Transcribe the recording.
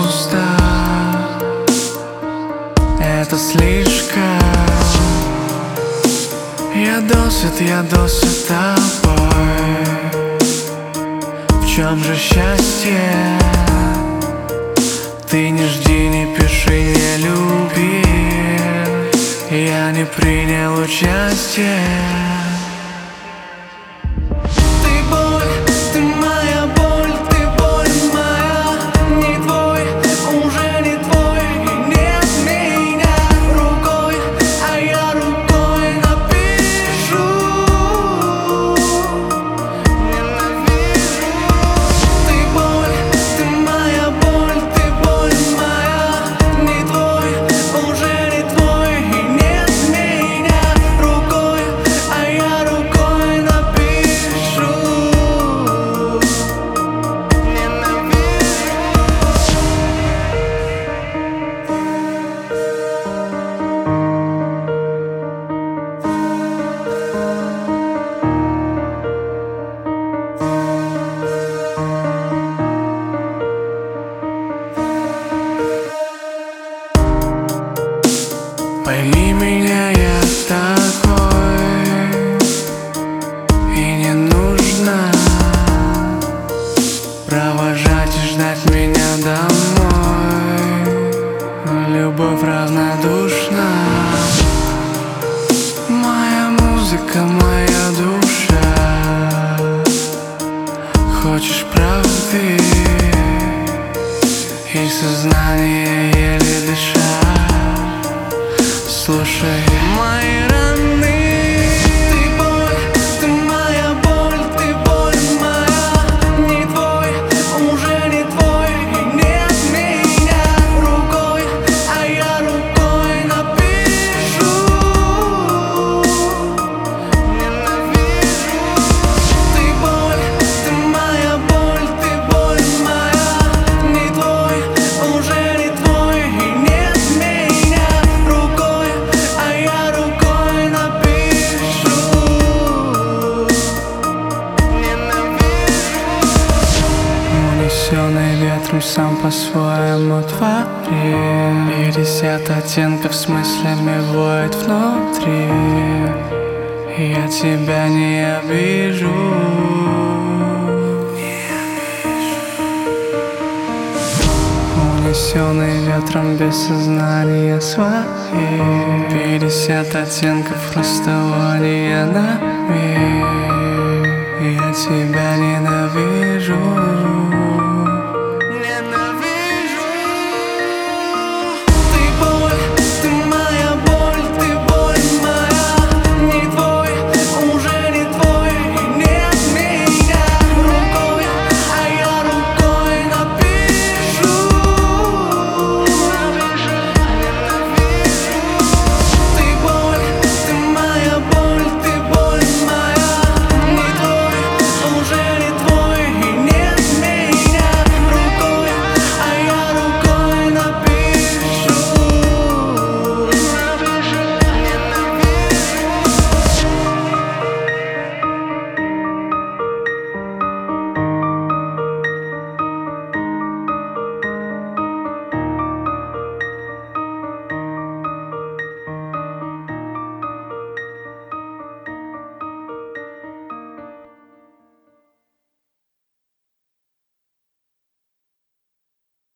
пусто, это слишком. Я досыт тобой. В чем же счастье? Ты не жди, не пиши, не люби. Я не принял участие. Пойми меня, я такой, и не нужно провожать и ждать меня домой. Любовь равнодушна. Моя музыка, моя душа. Хочешь правды и сознание еле дышать. Слушай мои раны. Ты боль, ты моя боль, ты боль моя. Не твой, уже не твой, и нет меня рукой, а я рукой напишу. Ненавижу. Ты боль, ты моя боль, ты боль моя. Не твой, уже не твой, и нет меня рукой, а я рукой напишу. Ненавижу. Унесенный ветром сам по-своему творит. 50 оттенков с мыслями воет внутри. Я тебя не обижу. Унесенный ветром без сознания своей. 50 оттенков расставания на миг. Я тебя ненавижу.